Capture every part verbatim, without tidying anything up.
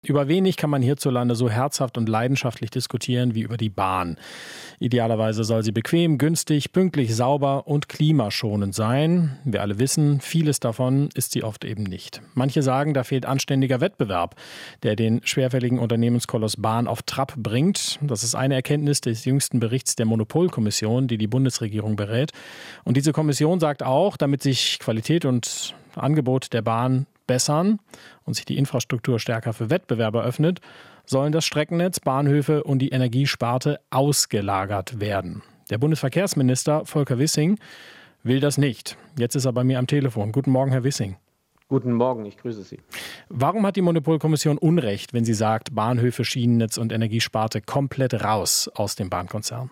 Über wenig kann man hierzulande so herzhaft und leidenschaftlich diskutieren wie über die Bahn. Idealerweise soll sie bequem, günstig, pünktlich, sauber und klimaschonend sein. Wir alle wissen, vieles davon ist sie oft eben nicht. Manche sagen, da fehlt anständiger Wettbewerb, der den schwerfälligen Unternehmenskoloss Bahn auf Trab bringt. Das ist eine Erkenntnis des jüngsten Berichts der Monopolkommission, die die Bundesregierung berät. Und diese Kommission sagt auch, damit sich Qualität und Angebot der Bahn bessern und sich die Infrastruktur stärker für Wettbewerber öffnet, sollen das Streckennetz, Bahnhöfe und die Energiesparte ausgelagert werden. Der Bundesverkehrsminister Volker Wissing will das nicht. Jetzt ist er bei mir am Telefon. Guten Morgen, Herr Wissing. Guten Morgen, ich grüße Sie. Warum hat die Monopolkommission Unrecht, wenn sie sagt, Bahnhöfe, Schienennetz und Energiesparte komplett raus aus dem Bahnkonzern?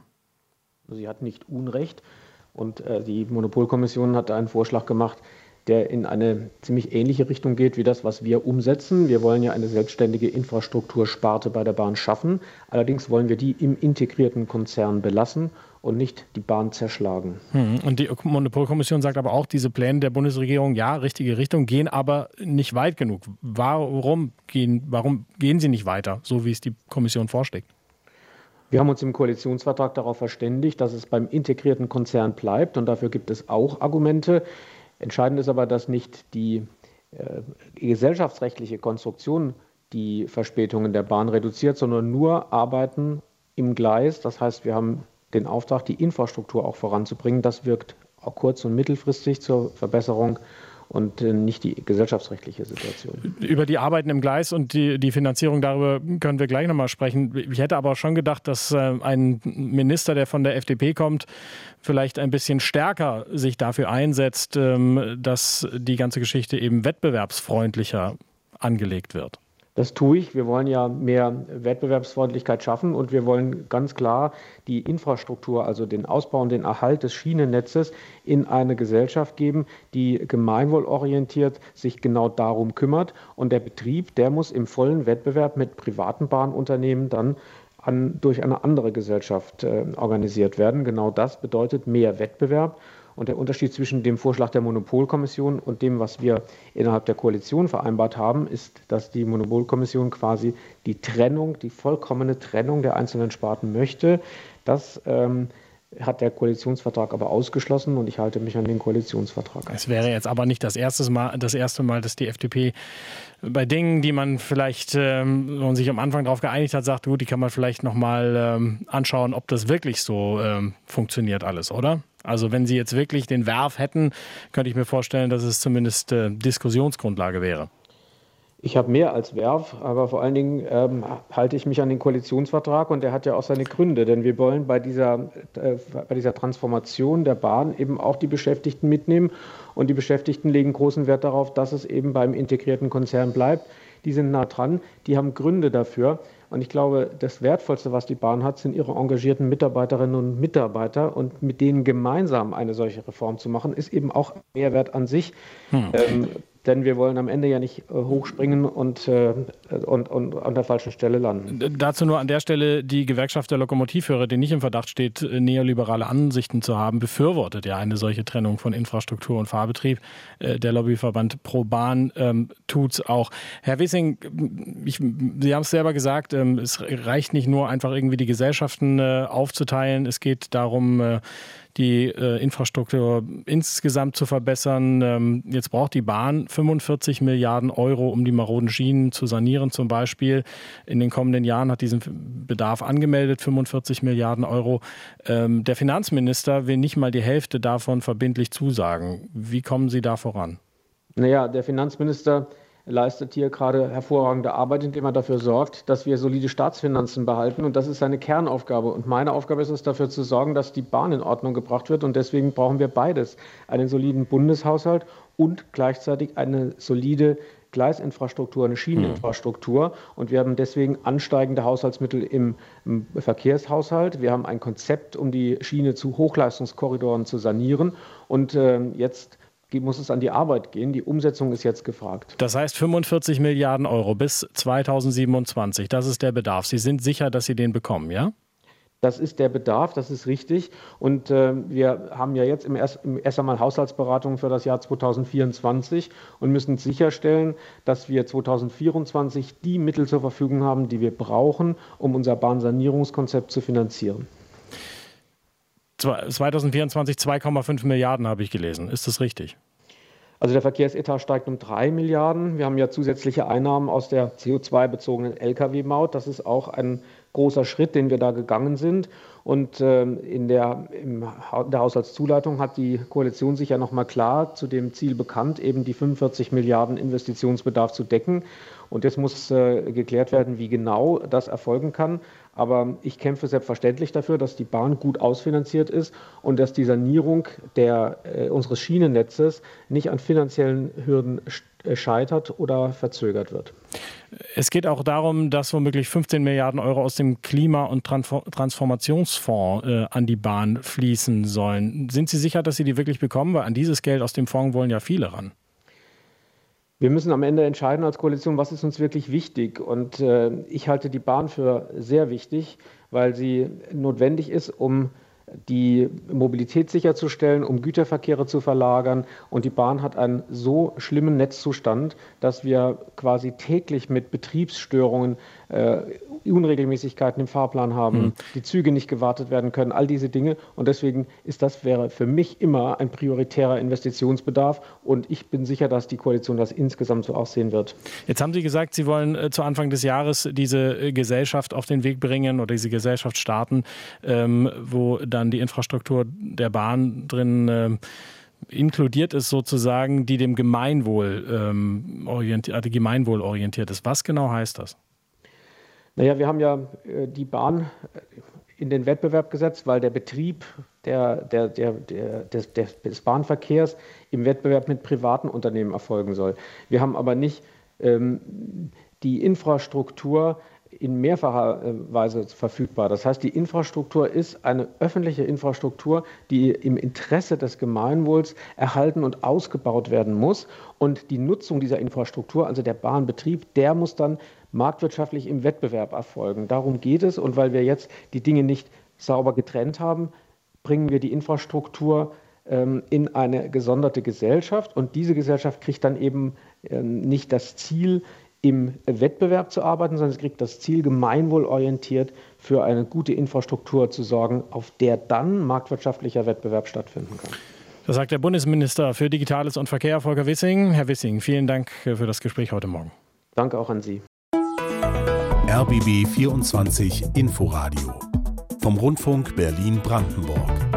Sie hat nicht Unrecht und äh, die Monopolkommission hat einen Vorschlag gemacht, der in eine ziemlich ähnliche Richtung geht wie das, was wir umsetzen. Wir wollen ja eine selbstständige Infrastruktursparte bei der Bahn schaffen. Allerdings wollen wir die im integrierten Konzern belassen und nicht die Bahn zerschlagen. Hm. Und die Monopolkommission sagt aber auch, diese Pläne der Bundesregierung, ja, richtige Richtung, gehen aber nicht weit genug. Warum gehen, warum gehen sie nicht weiter, so wie es die Kommission vorschlägt? Wir haben uns im Koalitionsvertrag darauf verständigt, dass es beim integrierten Konzern bleibt. Und dafür gibt es auch Argumente. Entscheidend ist aber, dass nicht die äh, gesellschaftsrechtliche Konstruktion die Verspätungen der Bahn reduziert, sondern nur Arbeiten im Gleis. Das heißt, wir haben den Auftrag, die Infrastruktur auch voranzubringen. Das wirkt auch kurz- und mittelfristig zur Verbesserung und äh, nicht die gesellschaftsrechtliche Situation. Über die Arbeiten im Gleis und die, die Finanzierung, darüber können wir gleich nochmal sprechen. Ich hätte aber schon gedacht, dass äh, ein Minister, der von der F D P kommt, vielleicht ein bisschen stärker sich dafür einsetzt, ähm, dass die ganze Geschichte eben wettbewerbsfreundlicher angelegt wird. Das tue ich. Wir wollen ja mehr Wettbewerbsfreundlichkeit schaffen und wir wollen ganz klar die Infrastruktur, also den Ausbau und den Erhalt des Schienennetzes in eine Gesellschaft geben, die gemeinwohlorientiert sich genau darum kümmert. Und der Betrieb, der muss im vollen Wettbewerb mit privaten Bahnunternehmen dann an, durch eine andere Gesellschaft äh, organisiert werden. Genau das bedeutet mehr Wettbewerb. Und der Unterschied zwischen dem Vorschlag der Monopolkommission und dem, was wir innerhalb der Koalition vereinbart haben, ist, dass die Monopolkommission quasi die Trennung, die vollkommene Trennung der einzelnen Sparten möchte. Das ähm, hat der Koalitionsvertrag aber ausgeschlossen und ich halte mich an den Koalitionsvertrag. Es wäre jetzt aber nicht das erste Mal, das erste Mal, dass die F D P bei Dingen, die man vielleicht ähm, und sich am Anfang darauf geeinigt hat, sagt, gut, die kann man vielleicht nochmal ähm, anschauen, ob das wirklich so ähm, funktioniert alles, oder? Also wenn Sie jetzt wirklich den Werf hätten, könnte ich mir vorstellen, dass es zumindest äh, Diskussionsgrundlage wäre. Ich habe mehr als Werf, aber vor allen Dingen ähm, halte ich mich an den Koalitionsvertrag und der hat ja auch seine Gründe, denn wir wollen bei dieser, äh, bei dieser Transformation der Bahn eben auch die Beschäftigten mitnehmen und die Beschäftigten legen großen Wert darauf, dass es eben beim integrierten Konzern bleibt. Die sind nah dran, die haben Gründe dafür und ich glaube, das Wertvollste, was die Bahn hat, sind ihre engagierten Mitarbeiterinnen und Mitarbeiter und mit denen gemeinsam eine solche Reform zu machen, ist eben auch ein Mehrwert an sich. Hm. Ähm, Denn wir wollen am Ende ja nicht äh, hochspringen und, äh, und, und an der falschen Stelle landen. Dazu nur an der Stelle, die Gewerkschaft der Lokomotivführer, die nicht im Verdacht steht, neoliberale Ansichten zu haben, befürwortet ja eine solche Trennung von Infrastruktur und Fahrbetrieb. Äh, der Lobbyverband Pro Bahn ähm, tut es auch. Herr Wissing, ich, Sie haben es selber gesagt, ähm, es reicht nicht nur einfach irgendwie die Gesellschaften äh, aufzuteilen. Es geht darum, äh, die äh, Infrastruktur insgesamt zu verbessern. Ähm, jetzt braucht die Bahn fünfundvierzig Milliarden Euro, um die maroden Schienen zu sanieren zum Beispiel. In den kommenden Jahren hat diesen Bedarf angemeldet, fünfundvierzig Milliarden Euro. Ähm, der Finanzminister will nicht mal die Hälfte davon verbindlich zusagen. Wie kommen Sie da voran? Naja, der Finanzminister leistet hier gerade hervorragende Arbeit, indem er dafür sorgt, dass wir solide Staatsfinanzen behalten. Und das ist seine Kernaufgabe. Und meine Aufgabe ist es, dafür zu sorgen, dass die Bahn in Ordnung gebracht wird. Und deswegen brauchen wir beides. Einen soliden Bundeshaushalt und gleichzeitig eine solide Gleisinfrastruktur, eine Schieneninfrastruktur. Und wir haben deswegen ansteigende Haushaltsmittel im, im Verkehrshaushalt. Wir haben ein Konzept, um die Schiene zu Hochleistungskorridoren zu sanieren. Und äh, jetzt muss es an die Arbeit gehen. Die Umsetzung ist jetzt gefragt. Das heißt fünfundvierzig Milliarden Euro bis zweitausendsiebenundzwanzig. Das ist der Bedarf. Sie sind sicher, dass Sie den bekommen, ja? Das ist der Bedarf, das ist richtig. Und äh, wir haben ja jetzt im erst, im erst einmal Haushaltsberatungen für das Jahr zweitausendvierundzwanzig und müssen sicherstellen, dass wir zweitausendvierundzwanzig die Mittel zur Verfügung haben, die wir brauchen, um unser Bahnsanierungskonzept zu finanzieren. zweitausendvierundzwanzig zwei Komma fünf Milliarden habe ich gelesen. Ist das richtig? Also der Verkehrsetat steigt um drei Milliarden. Wir haben ja zusätzliche Einnahmen aus der C O zwei bezogenen L K W-Maut. Das ist auch ein großer Schritt, den wir da gegangen sind. Und äh, in, der, im, in der Haushaltszuleitung hat die Koalition sich ja nochmal klar zu dem Ziel bekannt, eben die fünfundvierzig Milliarden Investitionsbedarf zu decken. Und jetzt muss äh, geklärt werden, wie genau das erfolgen kann. Aber ich kämpfe selbstverständlich dafür, dass die Bahn gut ausfinanziert ist und dass die Sanierung der, äh, unseres Schienennetzes nicht an finanziellen Hürden scheitert oder verzögert wird. Es geht auch darum, dass womöglich fünfzehn Milliarden Euro aus dem Klima- und Transformationsfonds äh, an die Bahn fließen sollen. Sind Sie sicher, dass Sie die wirklich bekommen? Weil an dieses Geld aus dem Fonds wollen ja viele ran. Wir müssen am Ende entscheiden als Koalition, was ist uns wirklich wichtig. Und äh, ich halte die Bahn für sehr wichtig, weil sie notwendig ist, um die Mobilität sicherzustellen, um Güterverkehre zu verlagern. Und die Bahn hat einen so schlimmen Netzzustand, dass wir quasi täglich mit Betriebsstörungen, äh, Unregelmäßigkeiten im Fahrplan haben, mhm. die Züge nicht gewartet werden können, all diese Dinge. Und deswegen ist das wäre für mich immer ein prioritärer Investitionsbedarf. Und ich bin sicher, dass die Koalition das insgesamt so auch sehen wird. Jetzt haben Sie gesagt, Sie wollen äh, zu Anfang des Jahres diese äh, Gesellschaft auf den Weg bringen oder diese Gesellschaft starten, ähm, wo dann die Infrastruktur der Bahn drin äh, inkludiert ist, sozusagen, die dem Gemeinwohl, ähm, orientiert, äh, Gemeinwohl orientiert ist. Was genau heißt das? Naja, wir haben ja äh, die Bahn in den Wettbewerb gesetzt, weil der Betrieb der, der, der, der, des, des Bahnverkehrs im Wettbewerb mit privaten Unternehmen erfolgen soll. Wir haben aber nicht ähm, die Infrastruktur in mehrfacher Weise verfügbar. Das heißt, die Infrastruktur ist eine öffentliche Infrastruktur, die im Interesse des Gemeinwohls erhalten und ausgebaut werden muss. Und die Nutzung dieser Infrastruktur, also der Bahnbetrieb, der muss dann marktwirtschaftlich im Wettbewerb erfolgen. Darum geht es. Und weil wir jetzt die Dinge nicht sauber getrennt haben, bringen wir die Infrastruktur ähm, in eine gesonderte Gesellschaft. Und diese Gesellschaft kriegt dann eben ähm, nicht das Ziel, im Wettbewerb zu arbeiten, sondern es kriegt das Ziel, gemeinwohlorientiert für eine gute Infrastruktur zu sorgen, auf der dann marktwirtschaftlicher Wettbewerb stattfinden kann. Das sagt der Bundesminister für Digitales und Verkehr, Volker Wissing. Herr Wissing, vielen Dank für das Gespräch heute Morgen. Danke auch an Sie. R B B vierundzwanzig Inforadio vom Rundfunk Berlin-Brandenburg.